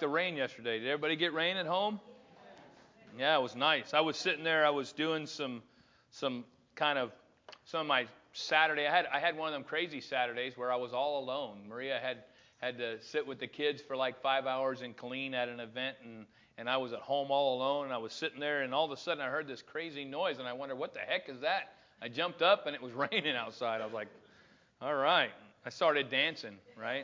the rain yesterday? Did everybody get rain at home? Yeah, it was nice. I was sitting there. I was doing some of my Saturday. I had one of them crazy Saturdays where I was all alone. Maria had to sit with the kids for like 5 hours in Killeen at an event, and I was at home all alone. And I was sitting there, and all of a sudden I heard this crazy noise, and I wondered, what the heck is that? I jumped up, and it was raining outside. I was like, all right. I started dancing, right?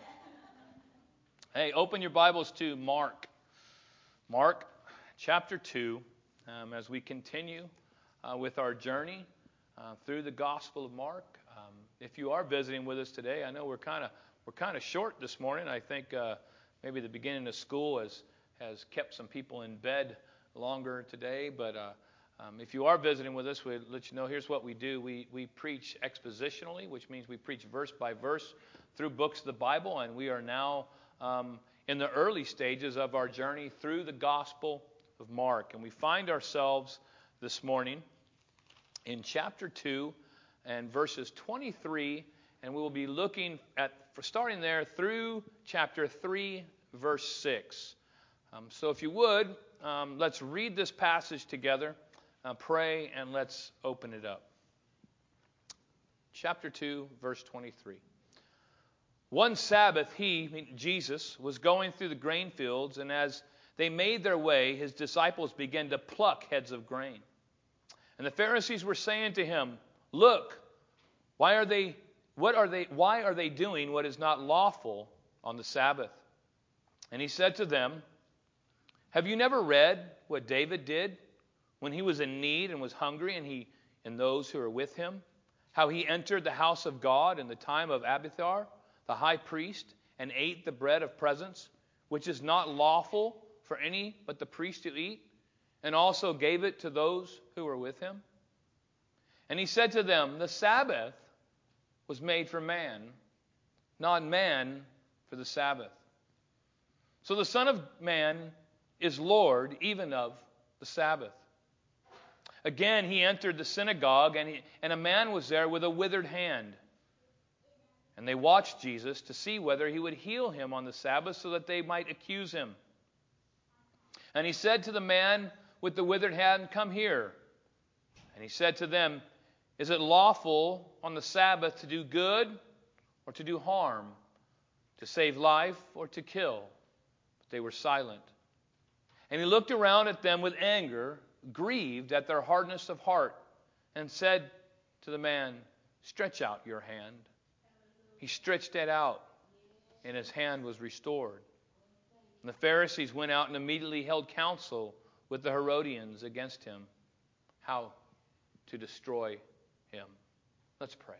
Hey, open your Bibles to Mark. Mark chapter 2, as we continue with our journey through the Gospel of Mark. If you are visiting with us today, I know we're kind of short this morning. I think maybe the beginning of school has kept some people in bed longer today. But if you are visiting with us, we'll let you know here's what we do. We preach expositionally, which means we preach verse by verse through books of the Bible, and we are now in the early stages of our journey through the Gospel of Mark. And we find ourselves this morning in chapter 2 and verses 23, and we will be looking at, starting there, through chapter 3, verse 6. So if you would, let's read this passage together, pray, and let's open it up. Chapter 2, verse 23. One Sabbath, he, Jesus, was going through the grain fields, and as they made their way, his disciples began to pluck heads of grain. And the Pharisees were saying to him, "Look, why are they doing what is not lawful on the Sabbath?" And he said to them, "Have you never read what David did when he was in need and was hungry, and those who were with him? How he entered the house of God in the time of Abiathar, the high priest, and ate the bread of presence, which is not lawful for any but the priest to eat, and also gave it to those who were with him?" And he said to them, "The Sabbath was made for man, not man for the Sabbath. So the Son of Man is Lord even of the Sabbath." Again he entered the synagogue, and a man was there with a withered hand. And they watched Jesus to see whether he would heal him on the Sabbath so that they might accuse him. And he said to the man with the withered hand, "Come here." And he said to them, "Is it lawful on the Sabbath to do good or to do harm, to save life or to kill?" But they were silent. And he looked around at them with anger, grieved at their hardness of heart, and said to the man, "Stretch out your hand." He stretched it out, and his hand was restored. And the Pharisees went out and immediately held counsel with the Herodians against him, how to destroy him. Let's pray.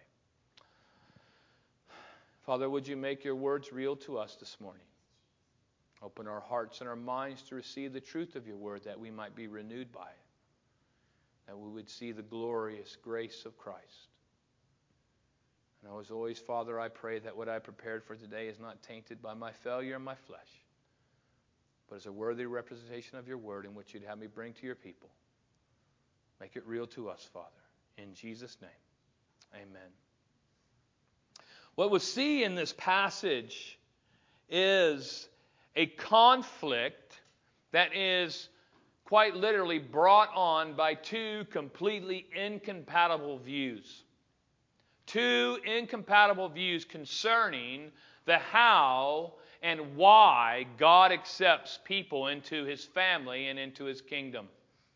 Father, would you make your words real to us this morning? Open our hearts and our minds to receive the truth of your word, that we might be renewed by it, that we would see the glorious grace of Christ. And as always, Father, I pray that what I prepared for today is not tainted by my failure and my flesh, but is a worthy representation of your word in which you'd have me bring to your people. Make it real to us, Father. In Jesus' name, amen. What we see in this passage is a conflict that is quite literally brought on by two completely incompatible views. Two incompatible views concerning the how and why God accepts people into his family and into his kingdom.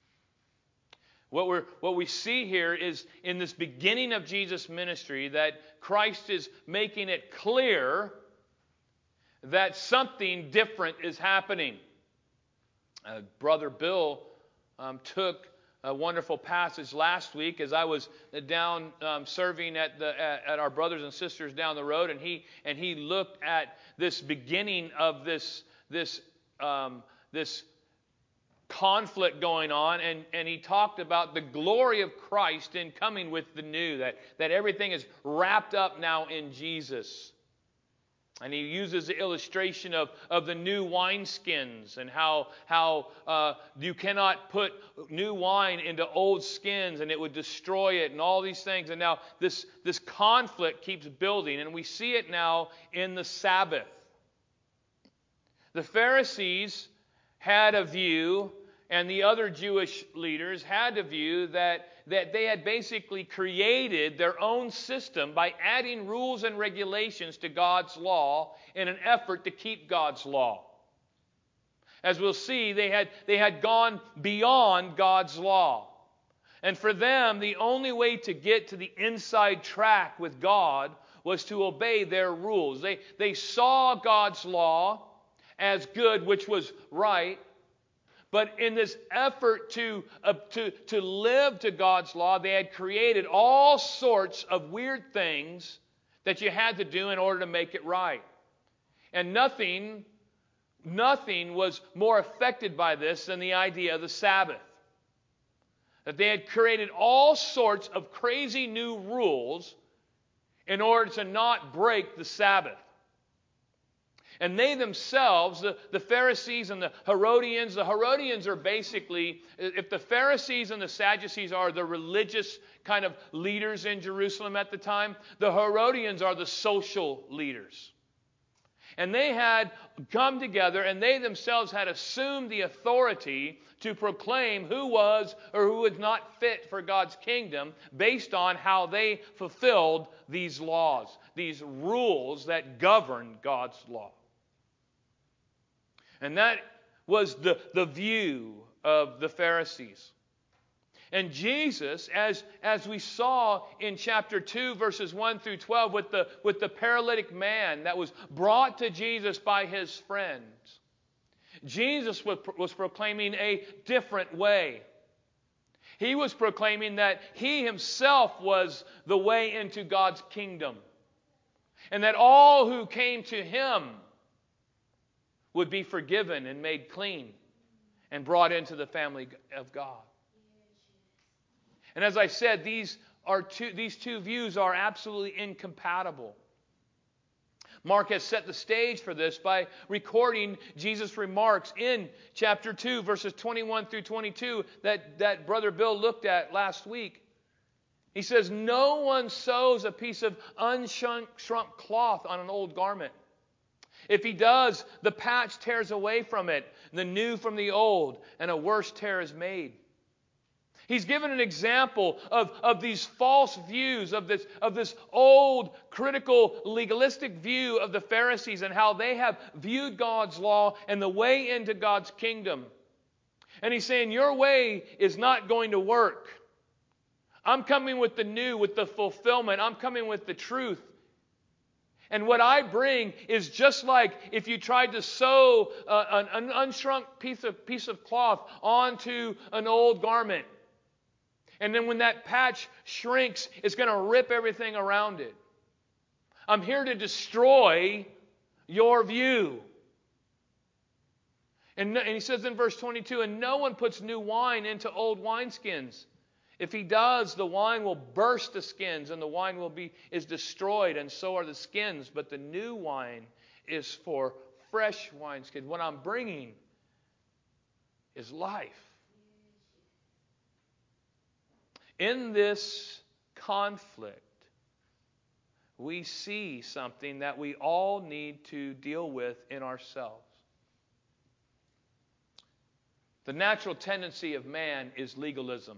What we see here is in this beginning of Jesus' ministry that Christ is making it clear that something different is happening. Brother Bill took a wonderful passage last week as I was down serving at our brothers and sisters down the road, and he looked at this beginning of this conflict going on, and he talked about the glory of Christ in coming with the new, that everything is wrapped up now in Jesus. And he uses the illustration of the new wineskins and how you cannot put new wine into old skins and it would destroy it and all these things. And now this conflict keeps building, and we see it now in the Sabbath. The Pharisees had a view, and the other Jewish leaders had a view that they had basically created their own system by adding rules and regulations to God's law in an effort to keep God's law. As we'll see, they had gone beyond God's law. And for them, the only way to get to the inside track with God was to obey their rules. They saw God's law as good, which was right. But in this effort to live to God's law, they had created all sorts of weird things that you had to do in order to make it right. And nothing was more affected by this than the idea of the Sabbath. That they had created all sorts of crazy new rules in order to not break the Sabbath. And they themselves, the Pharisees and the Herodians are basically, if the Pharisees and the Sadducees are the religious kind of leaders in Jerusalem at the time, the Herodians are the social leaders. And they had come together and they themselves had assumed the authority to proclaim who was or who was not fit for God's kingdom based on how they fulfilled these laws, these rules that govern God's law. And that was the view of the Pharisees. And Jesus, as we saw in chapter 2, verses 1 through 12, with the paralytic man that was brought to Jesus by his friends, Jesus was proclaiming a different way. He was proclaiming that he himself was the way into God's kingdom. And that all who came to him would be forgiven and made clean and brought into the family of God. And as I said, these two views are absolutely incompatible. Mark has set the stage for this by recording Jesus' remarks in chapter 2, verses 21 through 22 that Brother Bill looked at last week. He says, "No one sews a piece of unshrunk cloth on an old garment. If he does, the patch tears away from it, the new from the old, and a worse tear is made." He's given an example of these false views, of this old, critical, legalistic view of the Pharisees and how they have viewed God's law and the way into God's kingdom. And he's saying, your way is not going to work. I'm coming with the new, with the fulfillment. I'm coming with the truth. And what I bring is just like if you tried to sew an unshrunk piece of cloth onto an old garment. And then when that patch shrinks, it's going to rip everything around it. I'm here to destroy your view. And he says in verse 22, "And no one puts new wine into old wineskins. If he does, the wine will burst the skins, and the wine is destroyed, and so are the skins. But the new wine is for fresh wineskins." What I'm bringing is life. In this conflict, we see something that we all need to deal with in ourselves. The natural tendency of man is legalism.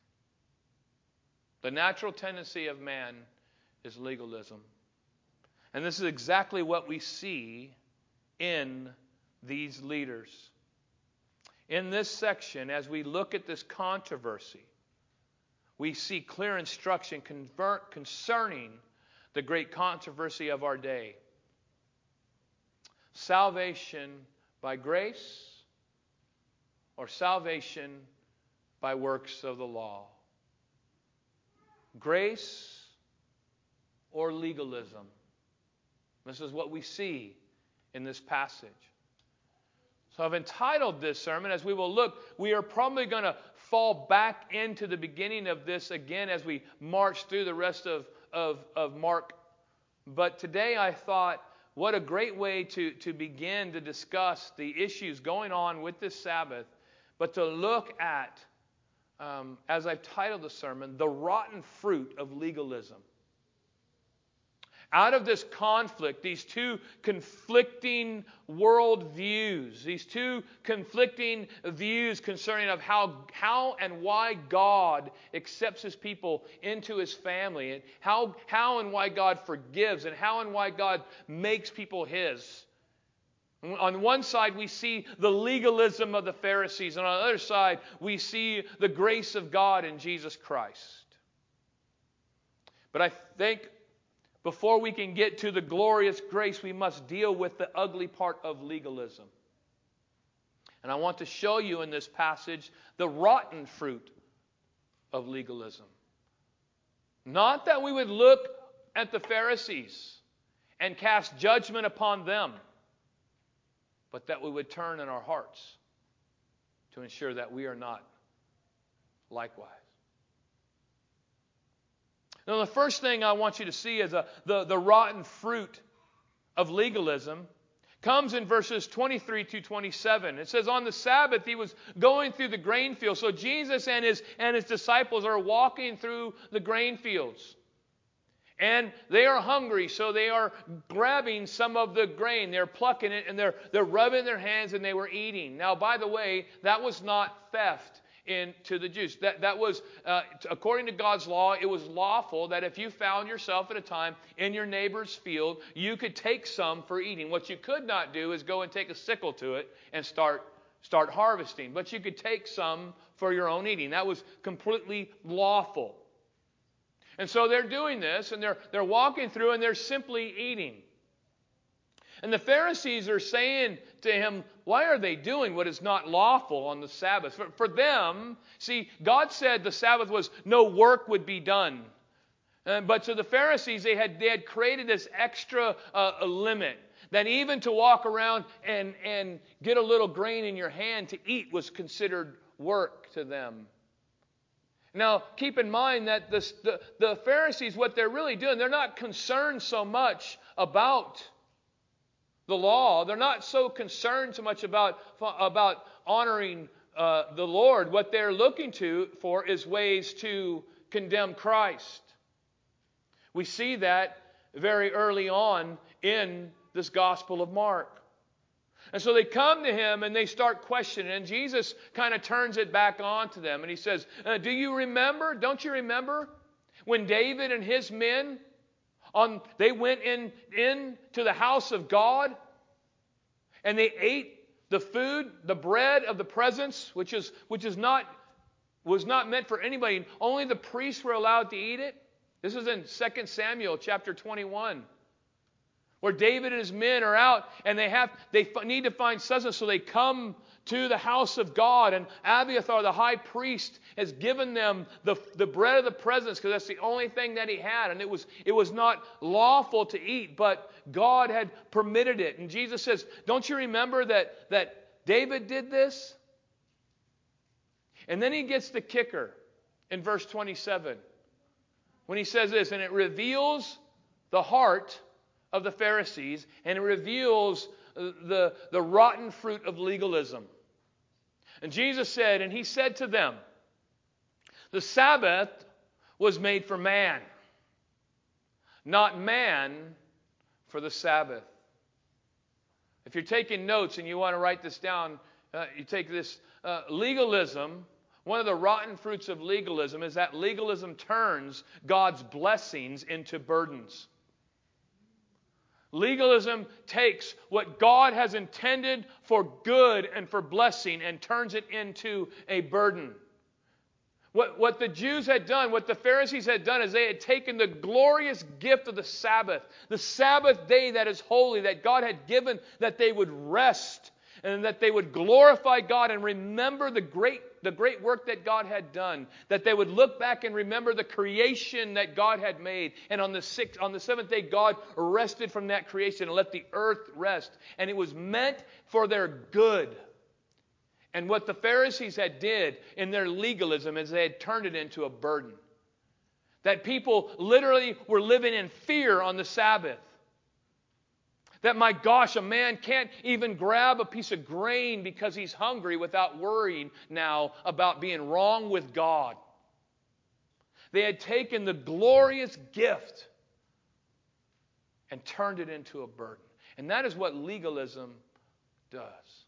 The natural tendency of man is legalism. And this is exactly what we see in these leaders. In this section, as we look at this controversy, we see clear instruction concerning the great controversy of our day. Salvation by grace or salvation by works of the law. Grace or legalism. This is what we see in this passage. So I've entitled this sermon, as we will look, we are probably going to fall back into the beginning of this again as we march through the rest of Mark. But today I thought, what a great way to begin to discuss the issues going on with this Sabbath, but to look at, as I've titled the sermon, the rotten fruit of legalism. out of this conflict, these two conflicting worldviews, these two conflicting views concerning of how and why God accepts His people into His family, and how and why God forgives, and how and why God makes people His. On one side, we see the legalism of the Pharisees, and on the other side, we see the grace of God in Jesus Christ. But I think before we can get to the glorious grace, we must deal with the ugly part of legalism. And I want to show you in this passage the rotten fruit of legalism. Not that we would look at the Pharisees and cast judgment upon them, but that we would turn in our hearts to ensure that we are not likewise. Now, the first thing I want you to see is the rotten fruit of legalism comes in verses 23 to 27. It says, on the Sabbath, He was going through the grain field. So Jesus and his disciples are walking through the grain fields. And they are hungry, so they are grabbing some of the grain. They're plucking it, and they're rubbing their hands, and they were eating. Now, by the way, that was not theft to the Jews. That was, according to God's law, it was lawful that if you found yourself at a time in your neighbor's field, you could take some for eating. What you could not do is go and take a sickle to it and start harvesting. But you could take some for your own eating. That was completely lawful. And so they're doing this, and they're walking through, and they're simply eating. And the Pharisees are saying to Him, why are they doing what is not lawful on the Sabbath? For them, see, God said the Sabbath was no work would be done. But to the Pharisees, they had created this extra limit, that even to walk around and get a little grain in your hand to eat was considered work to them. Now, keep in mind that the Pharisees, what they're really doing, they're not concerned so much about the law. They're not so concerned so much about honoring the Lord. What they're looking for is ways to condemn Christ. We see that very early on in this Gospel of Mark. And so they come to Him and they start questioning. And Jesus kind of turns it back on to them. And He says, do you remember? Don't you remember when David and his men, they went in to the house of God and they ate the food, the bread of the presence, which was not meant for anybody. Only the priests were allowed to eat it. This is in 2 Samuel chapter 21. Where David and his men are out and they need to find sustenance, so they come to the house of God. And Abiathar, the high priest, has given them the bread of the presence because that's the only thing that he had. And it was not lawful to eat, but God had permitted it. And Jesus says, don't you remember that David did this? And then He gets the kicker in verse 27 when He says this, and it reveals the heart of the Pharisees, and it reveals the rotten fruit of legalism. And Jesus said, and He said to them, the Sabbath was made for man, not man for the Sabbath. If you're taking notes and you want to write this down, you take this legalism. One of the rotten fruits of legalism is that legalism turns God's blessings into burdens. Legalism takes what God has intended for good and for blessing and turns it into a burden. What the Jews had done, what the Pharisees had done, is they had taken the glorious gift of the Sabbath day that is holy, that God had given, that they would rest and that they would glorify God and remember the great work that God had done, that they would look back and remember the creation that God had made. And on the seventh day, God rested from that creation and let the earth rest. And it was meant for their good. And what the Pharisees had did in their legalism is they had turned it into a burden. That people literally were living in fear on the Sabbath. That, my gosh, a man can't even grab a piece of grain because he's hungry without worrying now about being wrong with God. They had taken the glorious gift and turned it into a burden. And that is what legalism does.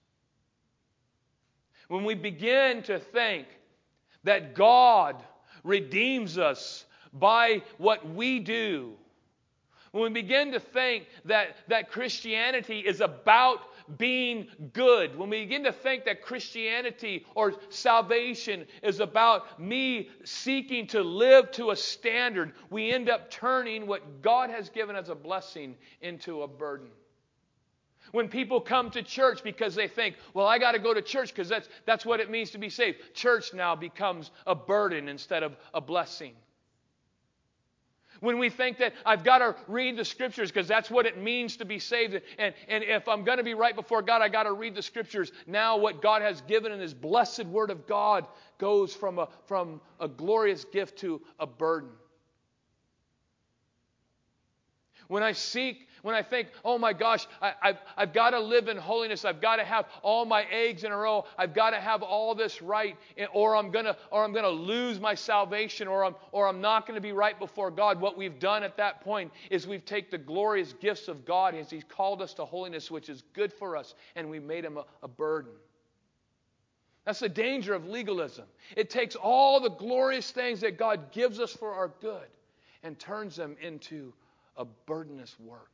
When we begin to think that God redeems us by what we do, when we begin to think that Christianity is about being good, when we begin to think that Christianity or salvation is about me seeking to live to a standard, we end up turning what God has given as a blessing into a burden. When people come to church because they think, well, I got to go to church because that's what it means to be saved. Church now becomes a burden instead of a blessing. When we think that I've got to read the Scriptures because that's what it means to be saved. And if I'm going to be right before God, I've got to read the Scriptures. Now what God has given in His blessed Word of God goes from a glorious gift to a burden. When I think, oh my gosh, I've got to live in holiness. I've got to have all my eggs in a row. I've got to have all this right, or I'm gonna lose my salvation, or I'm not going to be right before God. What we've done at that point is we've taken the glorious gifts of God as He's called us to holiness, which is good for us, and we made Him a burden. That's the danger of legalism. It takes all the glorious things that God gives us for our good and turns them into a burdenous work.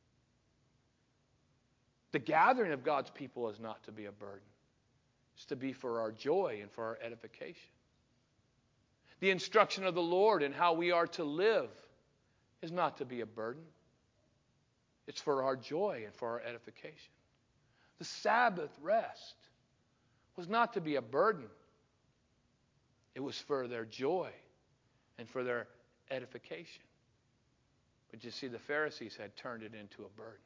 The gathering of God's people is not to be a burden. It's to be for our joy and for our edification. The instruction of the Lord and how we are to live is not to be a burden. It's for our joy and for our edification. The Sabbath rest was not to be a burden. It was for their joy and for their edification. But you see, the Pharisees had turned it into a burden.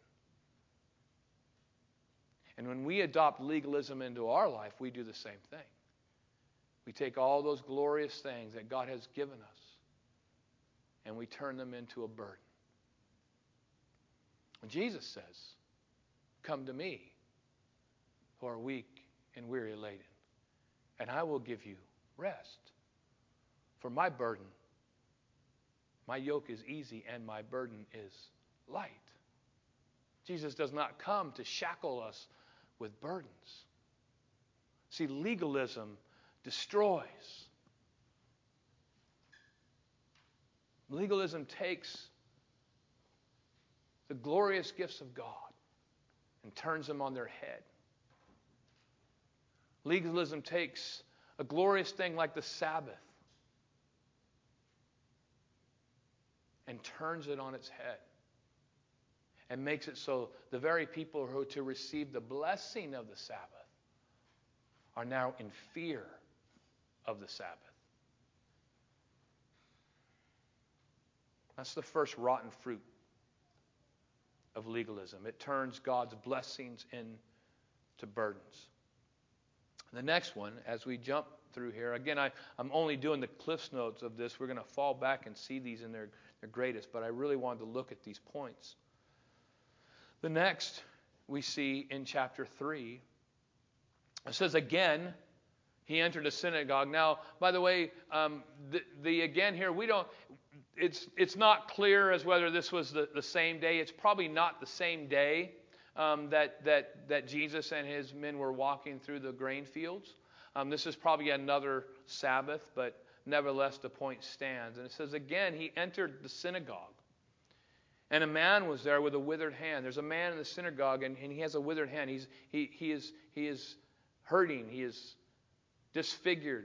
And when we adopt legalism into our life, we do the same thing. We take all those glorious things that God has given us and we turn them into a burden. When Jesus says, "Come to me who are weak and weary laden, and I will give you rest. For my burden, my yoke is easy and my burden is light." Jesus does not come to shackle us with burdens. See, legalism destroys. Legalism takes the glorious gifts of God and turns them on their head. Legalism takes a glorious thing like the Sabbath and turns it on its head and makes it so the very people who are to receive the blessing of the Sabbath are now in fear of the Sabbath. That's the first rotten fruit of legalism. It turns God's blessings into burdens. The next one, as we jump through here, again, I'm only doing the Cliff's Notes of this. We're going to fall back and see these in their greatest, but I really wanted to look at these points. The next we see in chapter 3, it says, again, he entered a synagogue. Now, by the way, the again here, it's not clear as whether this was the same day. It's probably not the same day that Jesus and his men were walking through the grain fields. This is probably another Sabbath, but nevertheless the point stands. And it says, again, he entered the synagogue. And a man was there with a withered hand. There's a man in the synagogue, and he has a withered hand. He is hurting. He is disfigured.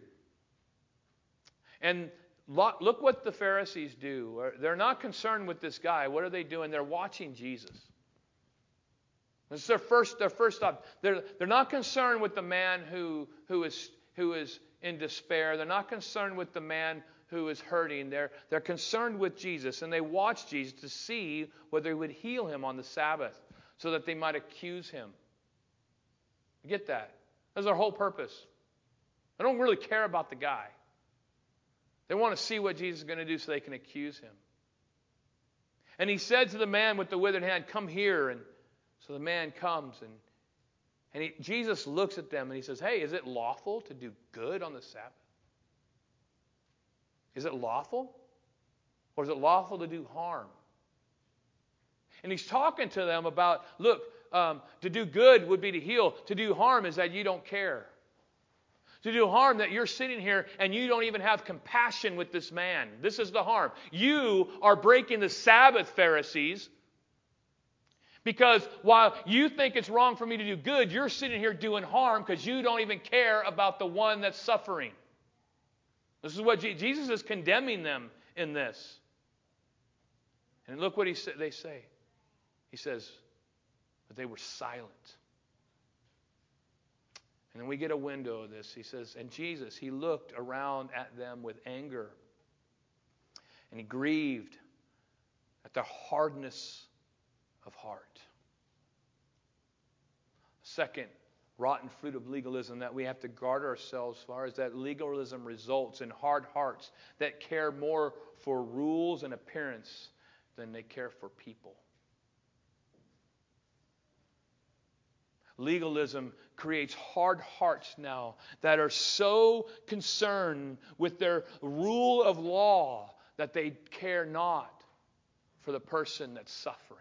And look what the Pharisees do. They're not concerned with this guy. What are they doing? They're watching Jesus. This is their first stop. They're not concerned with the man who is in despair. They're not concerned with the man who is hurting. They're concerned with Jesus, and they watch Jesus to see whether he would heal him on the Sabbath so that they might accuse him. You get that? That's their whole purpose. They don't really care about the guy. They want to see what Jesus is going to do so they can accuse him. And he said to the man with the withered hand, "Come here." And so the man comes, and Jesus looks at them and he says, "Hey, is it lawful to do good on the Sabbath? Is it lawful? Or is it lawful to do harm?" And he's talking to them about, look, to do good would be to heal. To do harm is that you don't care. To do harm, that you're sitting here and you don't even have compassion with this man. This is the harm. You are breaking the Sabbath, Pharisees, because while you think it's wrong for me to do good, you're sitting here doing harm because you don't even care about the one that's suffering. This is what Jesus is condemning them in this. And look what they say. He says, but they were silent. And then we get a window of this. He says, and Jesus, he looked around at them with anger. And he grieved at their hardness of heart. Second rotten fruit of legalism that we have to guard ourselves for is that legalism results in hard hearts that care more for rules and appearance than they care for people. Legalism creates hard hearts now that are so concerned with their rule of law that they care not for the person that's suffering.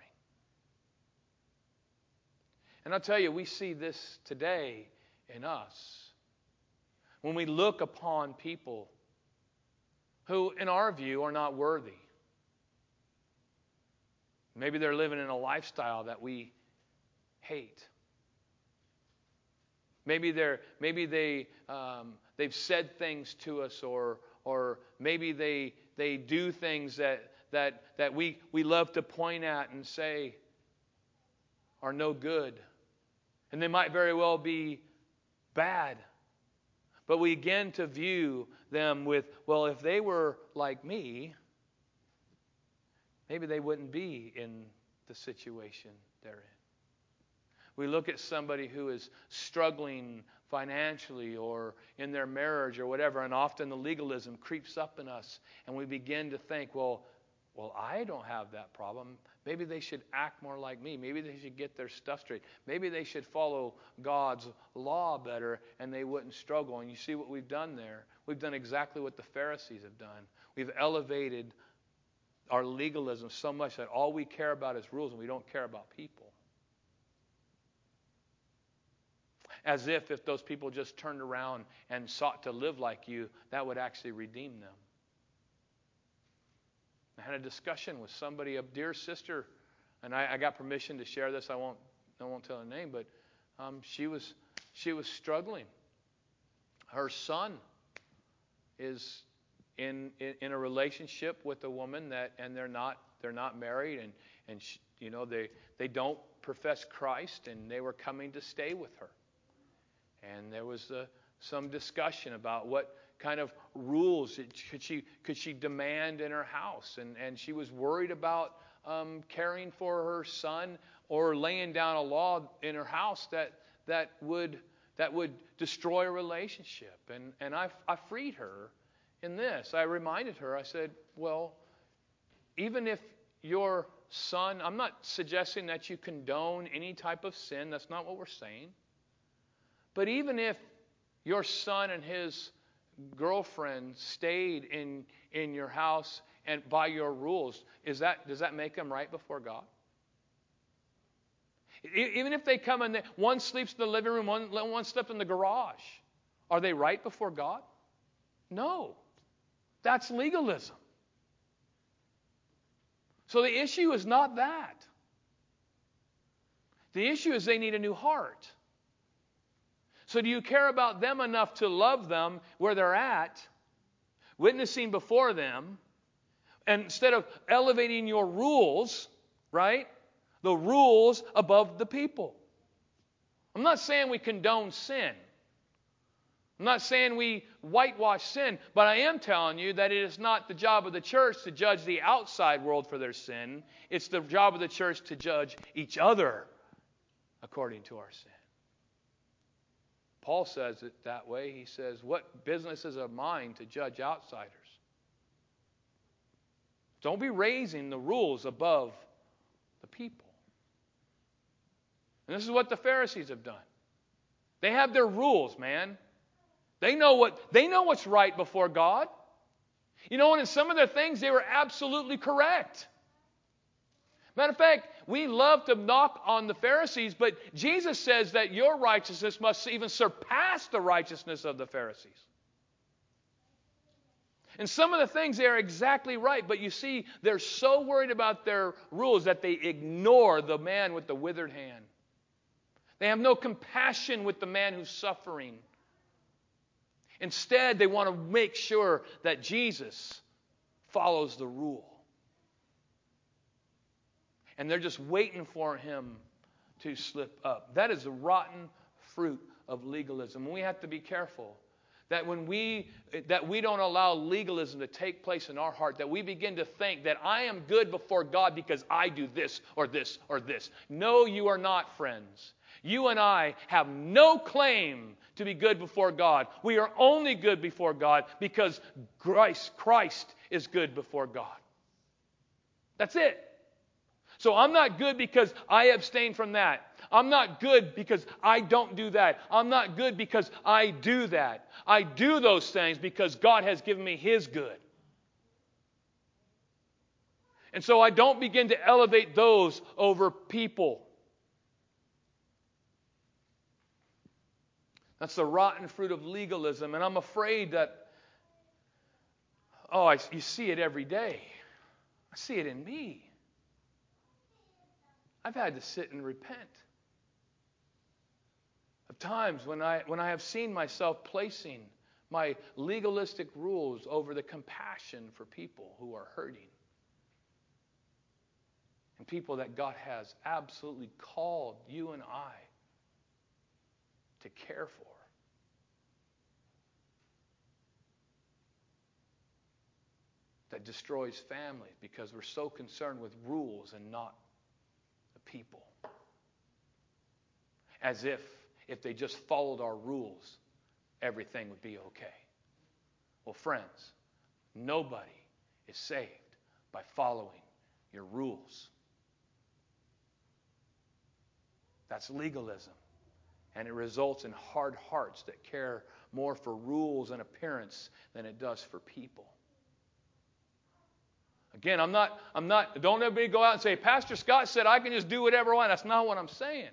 And I'll tell you, we see this today in us. When we look upon people who, in our view, are not worthy. Maybe they're living in a lifestyle that we hate. Maybe they've said things to us, or maybe they do things that we love to point at and say are no good. And they might very well be bad. But we begin to view them with, well, if they were like me, maybe they wouldn't be in the situation they're in. We look at somebody who is struggling financially or in their marriage or whatever, and often the legalism creeps up in us, and we begin to think, well, I don't have that problem. Maybe they should act more like me. Maybe they should get their stuff straight. Maybe they should follow God's law better, and they wouldn't struggle. And you see what we've done there? We've done exactly what the Pharisees have done. We've elevated our legalism so much that all we care about is rules, and we don't care about people. As if those people just turned around and sought to live like you, that would actually redeem them. I had a discussion with somebody, a dear sister, and I got permission to share this. I won't tell her name, but she was struggling. Her son is in a relationship with a woman and they're not married, and she, they don't profess Christ, and they were coming to stay with her. And there was some discussion about what kind of rules could she demand in her house, and she was worried about caring for her son or laying down a law in her house that would destroy a relationship. And I freed her in this. I reminded her. I said, well, even if your son, I'm not suggesting that you condone any type of sin. That's not what we're saying. But even if your son and his girlfriend stayed in your house and by your rules, does that make them right before God? Even if they come in, one sleeps in the living room, one slept in the garage, are they right before God? No. That's legalism. So the issue is not that. The issue is they need a new heart. So do you care about them enough to love them where they're at, witnessing before them, and instead of elevating your rules, right? The rules above the people. I'm not saying we condone sin. I'm not saying we whitewash sin, but I am telling you that it is not the job of the church to judge the outside world for their sin. It's the job of the church to judge each other according to our sin. Paul says it that way. He says, what business is of mine to judge outsiders? Don't be raising the rules above the people. And this is what the Pharisees have done. They have their rules, man. They know what's right before God. And in some of their things, they were absolutely correct. Matter of fact, we love to knock on the Pharisees, but Jesus says that your righteousness must even surpass the righteousness of the Pharisees. And some of the things, they are exactly right, but you see, they're so worried about their rules that they ignore the man with the withered hand. They have no compassion with the man who's suffering. Instead, they want to make sure that Jesus follows the rule. And they're just waiting for him to slip up. That is the rotten fruit of legalism. And we have to be careful that we don't allow legalism to take place in our heart, that we begin to think that I am good before God because I do this or this or this. No, you are not, friends. You and I have no claim to be good before God. We are only good before God because Christ is good before God. That's it. So I'm not good because I abstain from that. I'm not good because I don't do that. I'm not good because I do that. I do those things because God has given me His good. And so I don't begin to elevate those over people. That's the rotten fruit of legalism. And I'm afraid that, you see it every day. I see it in me. I've had to sit and repent of times when I have seen myself placing my legalistic rules over the compassion for people who are hurting. And people that God has absolutely called you and I to care for. That destroys families because we're so concerned with rules and not the people. As if they just followed our rules, everything would be okay. Well, friends, nobody is saved by following your rules. That's legalism. And it results in hard hearts that care more for rules and appearance than it does for people. Again, don't everybody go out and say, Pastor Scott said I can just do whatever I want. That's not what I'm saying.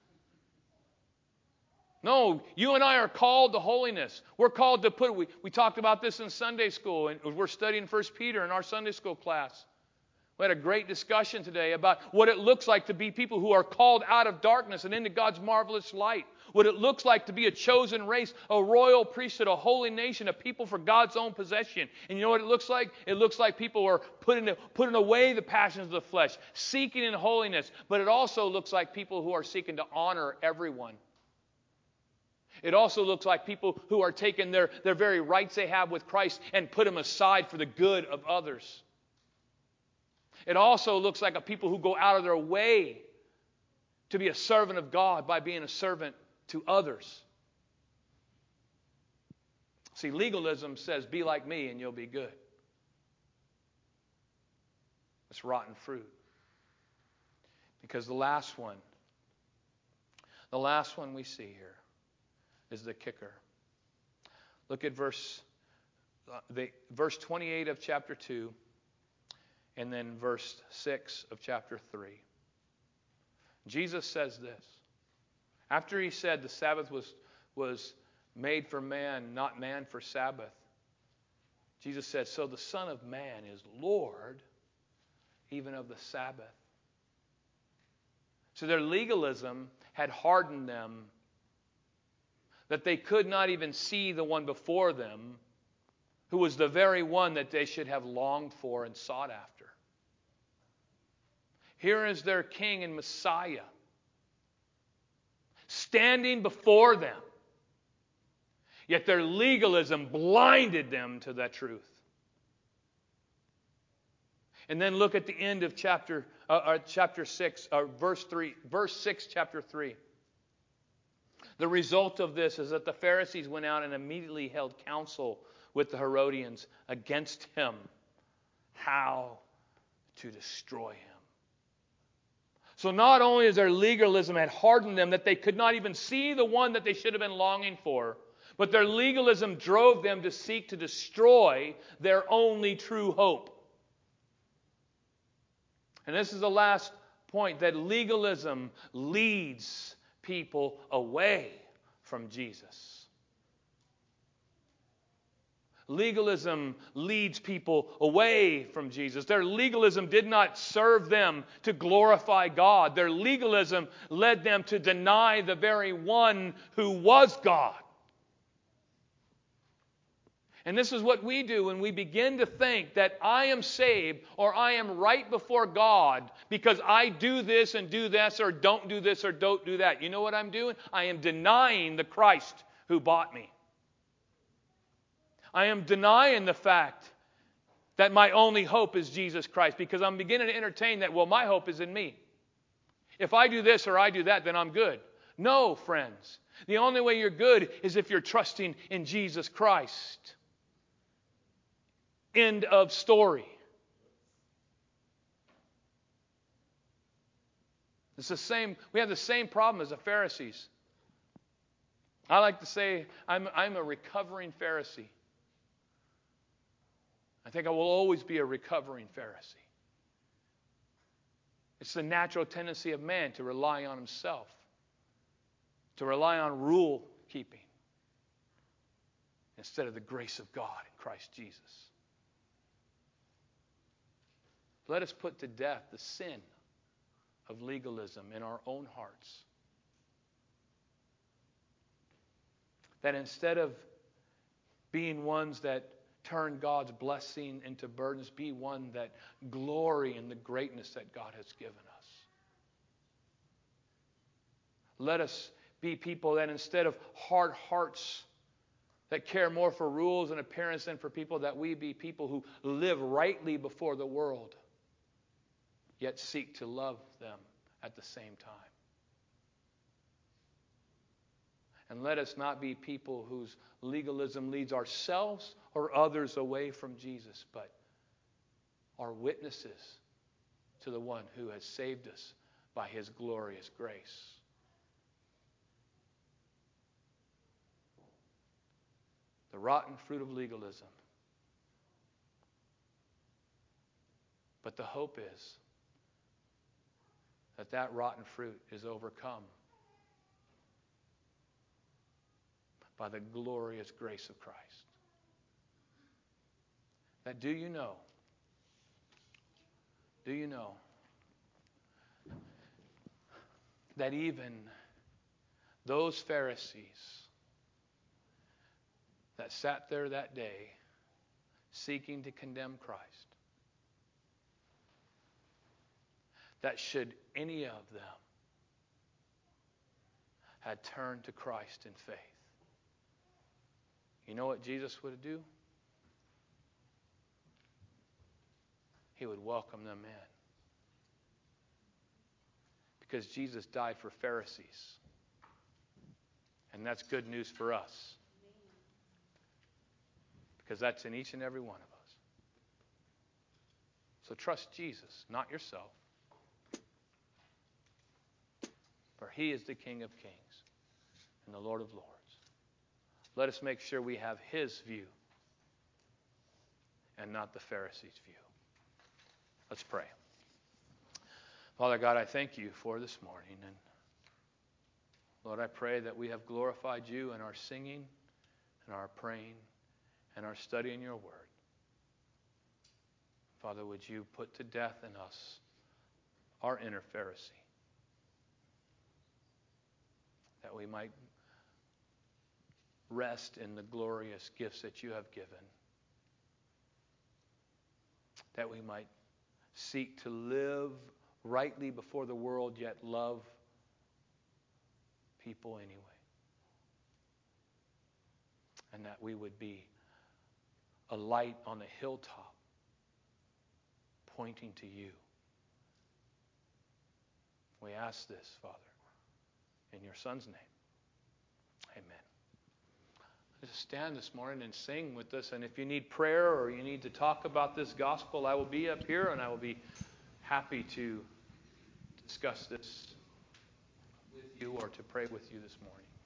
No, you and I are called to holiness. We're called to we talked about this in Sunday school, and we're studying 1 Peter in our Sunday school class. We had a great discussion today about what it looks like to be people who are called out of darkness and into God's marvelous light. What it looks like to be a chosen race, a royal priesthood, a holy nation, a people for God's own possession. And you know what it looks like? It looks like people are putting away the passions of the flesh, seeking in holiness. But it also looks like people who are seeking to honor everyone. It also looks like people who are taking their very rights they have with Christ and put them aside for the good of others. It also looks like a people who go out of their way to be a servant of God by being a servant to others. See, legalism says, be like me and you'll be good. It's rotten fruit. Because the last one we see here is the kicker. Look at verse 28 of chapter 2 and then verse 6 of chapter 3. Jesus says this. After he said the Sabbath was made for man, not man for Sabbath, Jesus said, so the Son of Man is Lord even of the Sabbath. So their legalism had hardened them that they could not even see the one before them who was the very one that they should have longed for and sought after. Here is their King and Messiah standing before them. Yet their legalism blinded them to that truth. And then look at the end of chapter 6, verse 6, chapter 3. The result of this is that the Pharisees went out and immediately held counsel with the Herodians against him, how to destroy him. So not only is their legalism had hardened them that they could not even see the one that they should have been longing for, but their legalism drove them to seek to destroy their only true hope. And this is the last point that legalism leads people away from Jesus. Legalism leads people away from Jesus. Their legalism did not serve them to glorify God. Their legalism led them to deny the very one who was God. And this is what we do when we begin to think that I am saved or I am right before God because I do this and do this or don't do this or don't do that. You know what I'm doing? I am denying the Christ who bought me. I am denying the fact that my only hope is Jesus Christ because I'm beginning to entertain that, well, my hope is in me. If I do this or I do that, then I'm good. No, friends. The only way you're good is if you're trusting in Jesus Christ. End of story. It's the same. We have the same problem as the Pharisees. I like to say I'm a recovering Pharisee. I think I will always be a recovering Pharisee. It's the natural tendency of man to rely on himself, to rely on rule keeping, instead of the grace of God in Christ Jesus. Let us put to death the sin of legalism in our own hearts. That instead of being ones that turn God's blessing into burdens, be one that glory in the greatness that God has given us. Let us be people that instead of hard hearts that care more for rules and appearance than for people, that we be people who live rightly before the world, yet seek to love them at the same time. And let us not be people whose legalism leads ourselves or others away from Jesus, but are witnesses to the one who has saved us by his glorious grace. The rotten fruit of legalism. But the hope is that rotten fruit is overcome by the glorious grace of Christ. That do you know that even those Pharisees that sat there that day seeking to condemn Christ, that should any of them had turned to Christ in faith, you know what Jesus would do? He would welcome them in. Because Jesus died for Pharisees. And that's good news for us. Because that's in each and every one of us. So trust Jesus, not yourself. For he is the King of Kings and the Lord of Lords. Let us make sure we have his view and not the Pharisees' view. Let's pray. Father God, I thank you for this morning. And Lord, I pray that we have glorified you in our singing and our praying and our studying your word. Father, would you put to death in us our inner Pharisee, that we might rest in the glorious gifts that you have given, that we might seek to live rightly before the world, yet love people anyway. And that we would be a light on the hilltop pointing to you. We ask this, Father, in your Son's name. Amen. Just stand this morning and sing with us. And if you need prayer or you need to talk about this gospel, I will be up here and I will be happy to discuss this with you or to pray with you this morning.